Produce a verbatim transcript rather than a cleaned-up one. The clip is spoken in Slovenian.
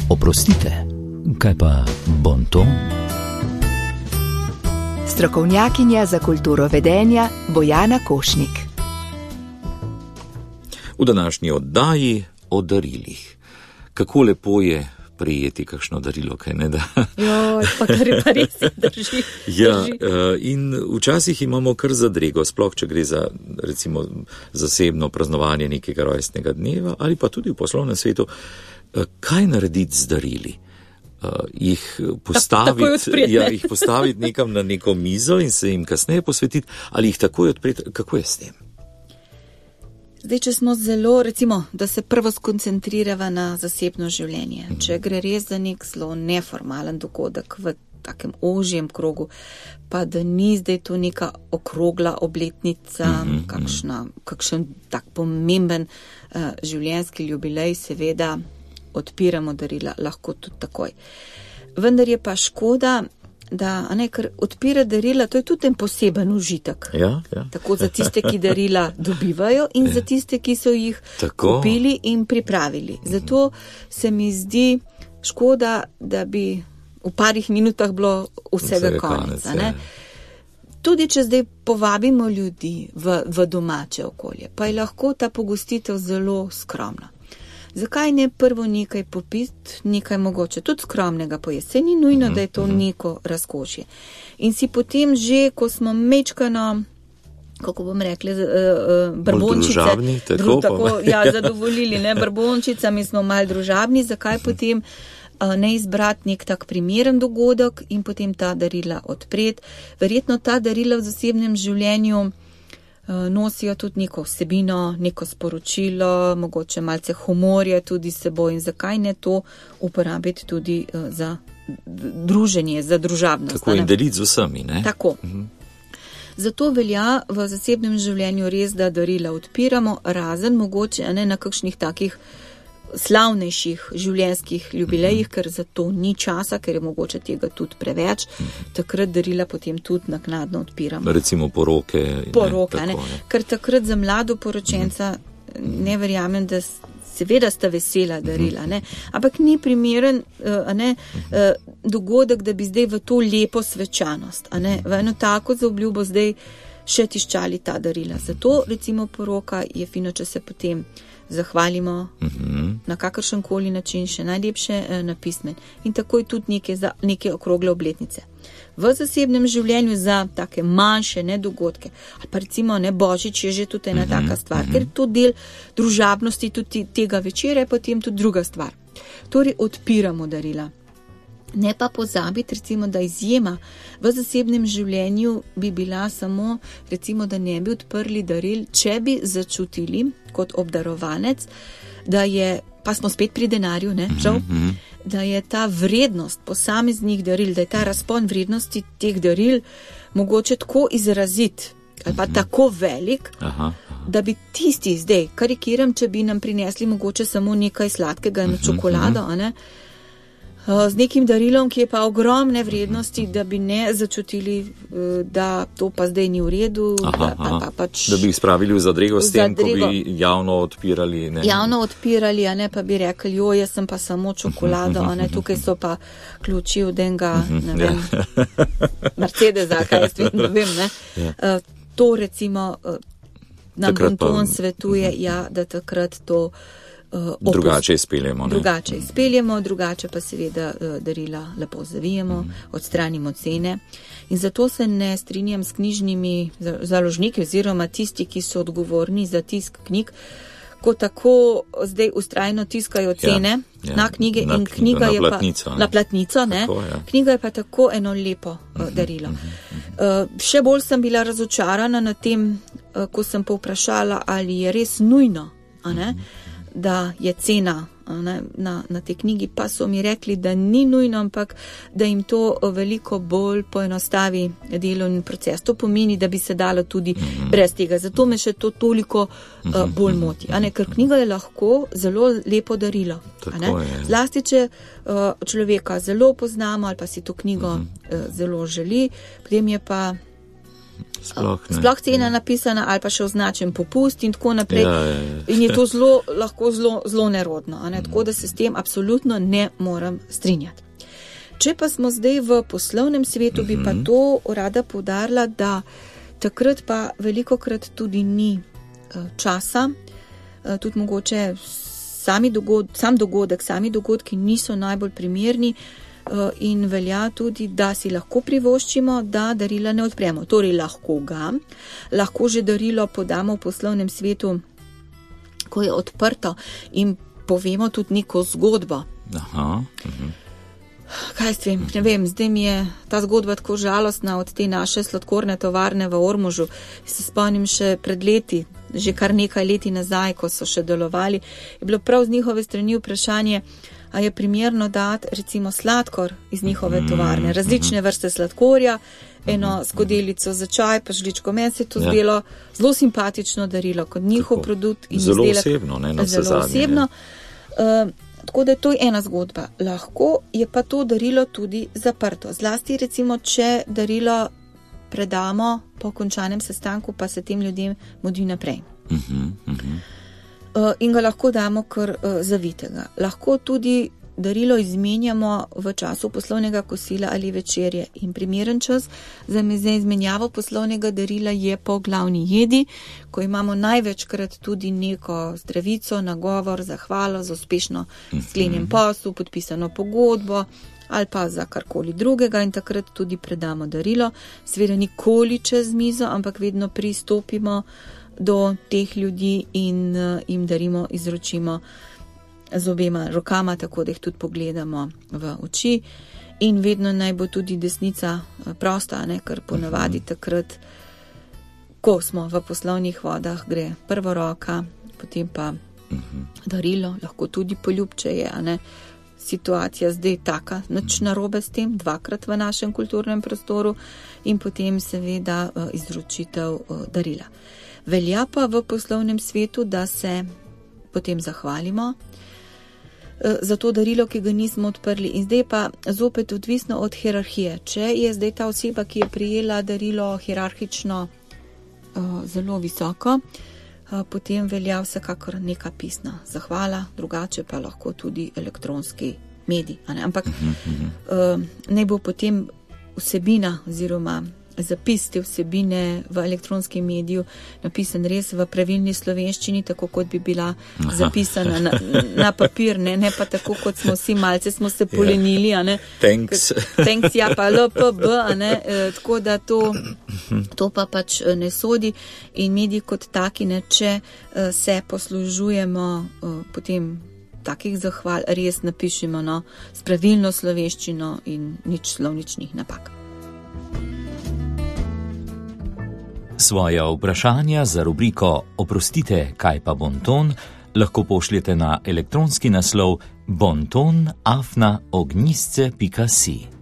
Oprostite, kaj pa bonton? Strokovnjakinja za kulturo vedenja Bojana Košnik. V današnji oddaji o darilih. Kako lepo je prijeti kakšno darilo, kaj ne da? Jo, pa kar je pa res drži. Ja, in včasih imamo kar zadrego, sploh če gre za recimo zasebno praznovanje nekega rojstnega dneva ali pa tudi v poslovnem svetu. Kaj narediti z darili? Uh, jih postaviti, ja, jih postaviti nekam na neko mizo in se jim kasneje posvetiti, ali jih takoj odpreti, kako je s tem? Zdaj, če smo zelo, recimo, da se prvo skoncentrirava na zasebno življenje, mm. če gre res za nek zelo neformalen dogodek v takem ožjem krogu, pa da ni zdaj to neka okrogla obletnica, mm-hmm. kakšna, kakšen tak pomemben uh, življenjski jubilej, seveda odpiramo darila, lahko tudi takoj. Vendar je pa škoda, da, a ne, ker odpira darila, to je tudi en poseben užitek. Ja, ja. Tako za tiste, ki darila dobivajo in ja. Za tiste, ki so jih Tako. kupili in pripravili. Zato se mi zdi škoda, da bi v parih minutah bilo vsega, vsega konec. konec ja. Tudi, če zdaj povabimo ljudi v, v domače okolje, pa je lahko ta pogostitev zelo skromna. Zakaj ne prvo nekaj popiti, nekaj mogoče, tudi skromnega pojesti, se ni nujno, da je to neko razkošje. In si potem že, ko smo mečkano, kako bom rekla, uh, brbončice, družabni, tako, dru, tako ja, zadovoljili, ne, brbončicami smo malo družabni, zakaj potem uh, ne izbrati nek tak primeren dogodek in potem ta darila odpreti. Verjetno ta darila v zasebnem življenju nosijo tudi neko vsebino, neko sporočilo, mogoče malce humorja tudi seboj in zakaj ne to uporabiti tudi uh, za druženje, za družabnost. Tako in deliti z vsemi, ne? Tako. Uh-huh. Zato velja v zasebnem življenju res, da darila odpiramo, razen mogoče ne, na kakšnih takih slavnejših življenjskih jubilejih, ker za to ni časa, ker je mogoče tega tudi preveč, takrat darila potem tudi naknadno odpiramo. Recimo poroke. Poroke, ne, ne. Ker takrat za mlado poročenca ne verjamem, da seveda sta vesela darila, ne, ampak ni primeren ne, dogodek, da bi zdaj v to lepo svečanost, a ne, v eno tako zaobljubo zdaj še tiščali ta darila. Zato recimo poroka je fino, če se potem zahvalimo uh-huh. na kakršen koli način, še najlepše eh, na pismen. In takoj tudi neke, za, neke okrogle obletnice. V zasebnem življenju za take manjše nedogodke, ali pa recimo ne Božič je že tudi ena uh-huh. taka stvar, uh-huh. ker to del družabnosti tudi tega večera je potem tudi druga stvar. Torej odpiramo darila. Ne pa pozabiti, recimo, da izjema v zasebnem življenju bi bila samo, recimo, da ne bi odprli daril, če bi začutili kot obdarovanec, da je, pa smo spet pri denarju, ne, žal, mm-hmm. da je ta vrednost posameznih daril, da je ta razpon vrednosti teh daril mogoče tako izrazit ali pa mm-hmm. tako velik, aha, aha. da bi tisti zdaj, karikiram, če bi nam prinesli mogoče samo nekaj sladkega na mm-hmm. čokolado, a ne, z nekim darilom, ki je pa ogromne vrednosti, da bi ne začutili, da to pa zdaj ni v redu. Aha, da, pa, pa, pač da bi jih spravili v zadrego s tem, ko bi javno odpirali. Ne? Javno odpirali, a ne pa bi rekli, jo, jaz sem pa samo čokolado, a ne, tukaj so pa ključi od enega, ne vem, Mercedesa, kaj jaz vem, ne vem, ne. Ja. To recimo nam bonton svetuje, ja, da takrat to Uh, drugače izpeljemo. Ne? Drugače izpeljemo, drugače pa seveda uh, darila lepo zavijemo, mm. odstranimo cene. In zato se ne strinjam s knjižnimi založniki oziroma tisti, ki so odgovorni za tisk knjig, ko tako zdaj ustrajno tiskajo cene ja, ja, na knjige na, in knjiga na je platnico, pa ne? na platnico, ne? Tako, ja. Knjiga je pa tako eno lepo uh, darilo. Mm-hmm. Uh, še bolj sem bila razočarana na tem, uh, ko sem povprašala, ali je res nujno, a ne? Mm-hmm. da je cena ne, na, na te knjigi, pa so mi rekli, da ni nujno, ampak da jim to veliko bolj poenostavi delovni proces. To pomeni, da bi se dalo tudi mm-hmm. brez tega. Zato me še to toliko mm-hmm. uh, bolj moti. A ne, ker knjiga je lahko zelo lepo darilo. A ne? Zlasti, če uh, človeka zelo poznamo ali pa si to knjigo mm-hmm. uh, zelo želi, potem je pa Sploh, sploh cena ja. napisana ali pa še označen popust in tako naprej. Ja, ja, ja. In je to zelo, lahko zelo, zelo nerodno, a ne? Tako da se s tem absolutno ne moram strinjati. Če pa smo zdaj v poslovnem svetu, bi pa to rada poudarila, da takrat pa velikokrat tudi ni časa, tudi mogoče sami dogod, sam dogodek, sami dogodki niso najbolj primerni in velja tudi, da si lahko privoščimo, da darila ne odpremo. Torej lahko ga, lahko že darilo podamo v poslovnem svetu, ko je odprto in povemo tudi neko zgodbo. Aha, uh-huh. Kaj s tem, ne vem, zdaj mi je ta zgodba tako žalostna od te naše sladkorne tovarne v Ormožu. Se spomnim še pred leti, že kar nekaj leti nazaj, ko so še delovali, je bilo prav z njihove strani vprašanje, a je primerno dati recimo sladkor iz njihove tovarne, različne vrste sladkorja, eno skodelico za čaj, pa žličko. Meni se je to zdelo ja. zelo simpatično darilo, kot njihov tako. Produkt. In zelo izdelek, osebno, ne na vse zelo zadnje. Osebno. Uh, tako da to je ena zgodba. Lahko je pa to darilo tudi zaprto. Zlasti recimo, če darilo predamo po končanem sestanku, pa se tem ljudem mudi naprej. Uh-huh, uh-huh. Uh, in ga lahko damo kar uh, zavitega. Lahko tudi darilo izmenjamo v času poslovnega kosila ali večerje. In primeren čas za izmenjavo poslovnega darila je po glavni jedi, ko imamo največkrat tudi neko zdravico, nagovor, zahvalo za uspešno sklenjen posel, podpisano pogodbo ali pa za karkoli drugega in takrat tudi predamo darilo. Seveda nikoli čez mizo, ampak vedno pristopimo do teh ljudi in uh, jim darimo, izročimo z obema rokama, tako da jih tudi pogledamo v oči in vedno naj bo tudi desnica prosta, ne, ker ponavadi takrat, ko smo v poslovnih vodah, gre prva roka, potem pa darilo, lahko tudi poljubče je, a ne, situacija zdaj taka, nič narobe s tem, dvakrat v našem kulturnem prostoru in potem seveda izročitev darila. Velja pa v poslovnem svetu, da se potem zahvalimo za to darilo, ki ga nismo odprli. In zdaj pa zopet odvisno od hierarhije. Če je zdaj ta oseba, ki je prijela darilo hierarhično uh, zelo visoko, uh, potem velja vsekakor neka pisna zahvala, drugače pa lahko tudi elektronski medij. Ampak uh, naj bo potem vsebina oziroma zapis te vsebine v elektronskem mediju napisan res v pravilni slovenščini, tako kot bi bila zapisana na, na papir, ne, ne pa tako, kot smo vsi malce smo se polenili, a ne. Thanks. Thanks, ja, pa L P B, a ne, e, tako da to, to pa pač ne sodi in mediji kot taki, ne, če e, se poslužujemo e, potem takih zahval, res napišemo, no, s pravilno slovenščino in nič slovničnih napak. Svoja vprašanja za rubriko Oprostite, kaj pa bonton, lahko pošljete na elektronski naslov bonton afna ognjisce pika si.